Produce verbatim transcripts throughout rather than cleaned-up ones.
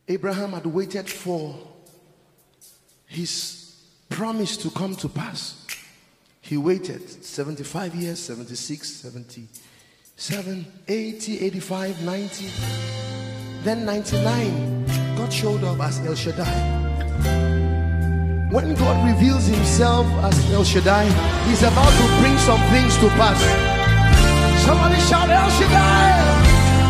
Abraham had waited for his promise to come to pass. He waited seventy-five years, seventy-six, seventy-seven, eighty, eighty-five, ninety. Then ninety-nine, God showed up as El Shaddai. When God reveals himself as El Shaddai, he's about to bring some things to pass. Somebody shout El Shaddai!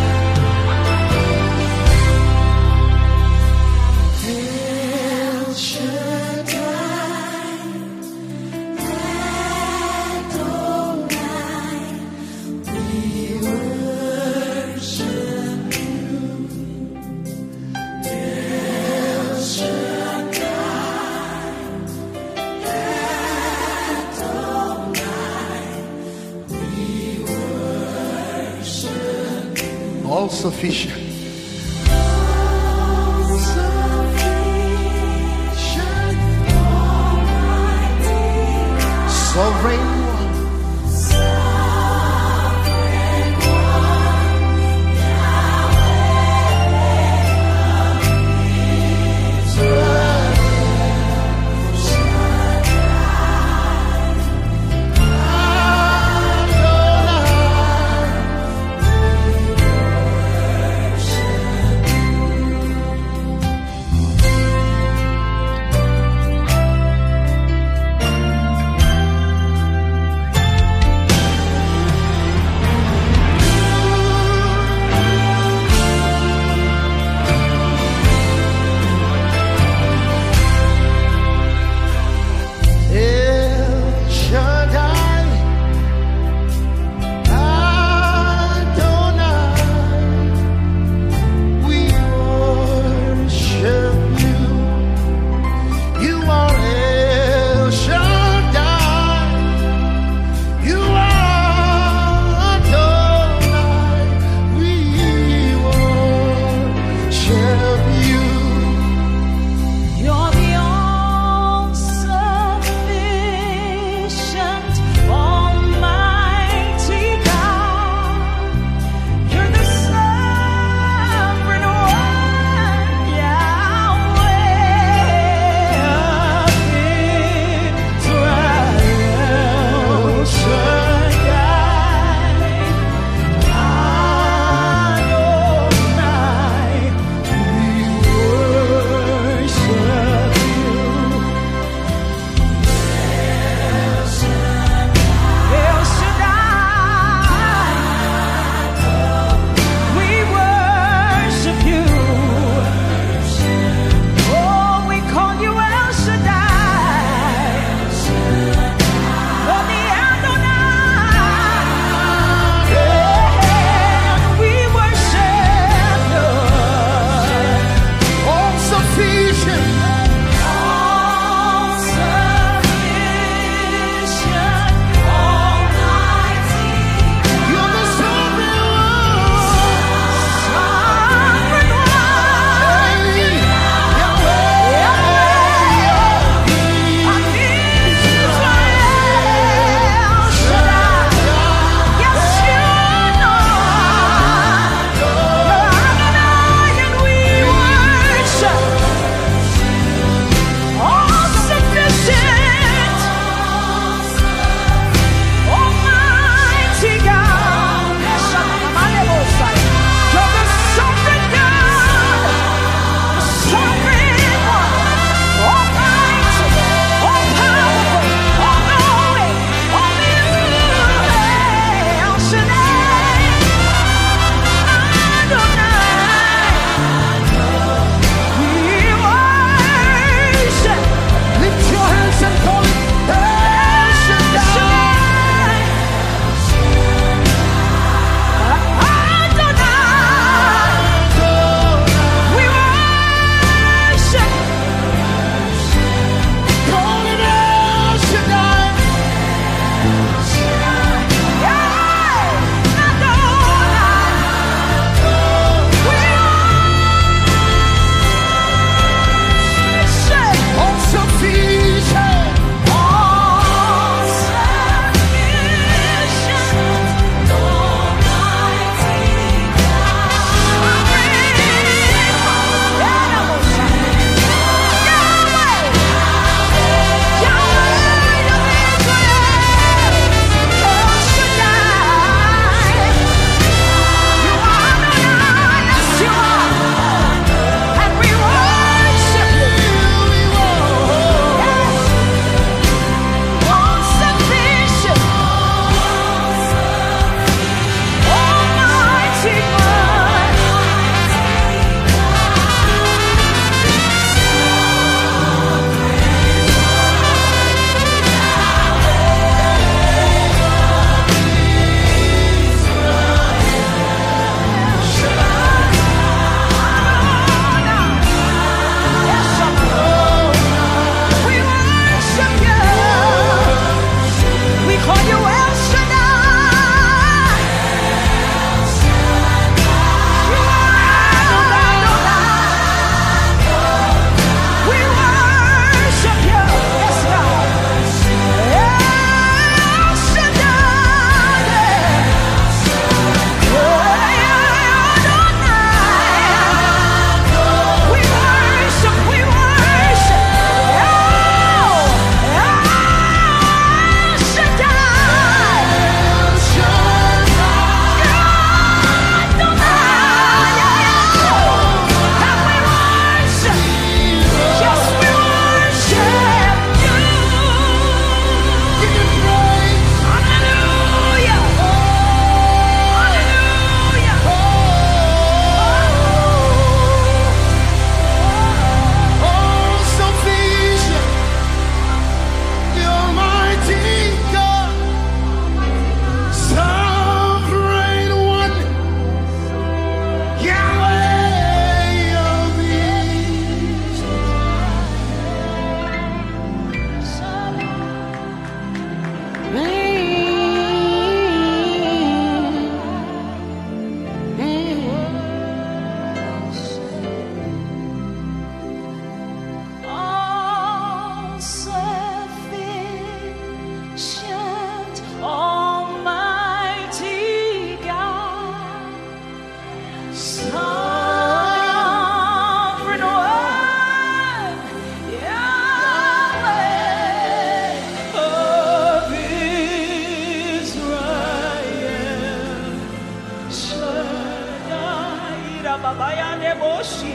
El Shaddai, Adonai, we worship you. El Shaddai, all sufficient. All sufficient, Almighty, sovereign one, sovereign one, Yahweh,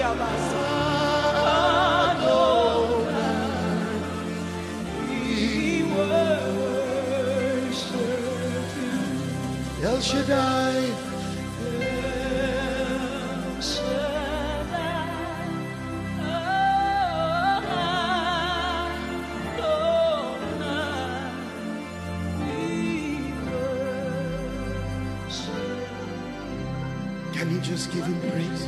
El Shaddai. Can you just give him praise?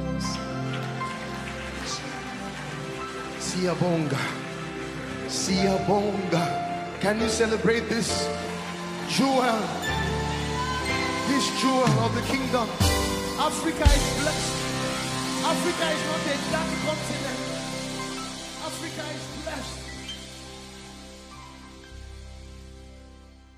Siyabonga. Siyabonga. Can you celebrate this jewel? This jewel of the kingdom. Africa is blessed. Africa is not a dark continent. Africa is blessed.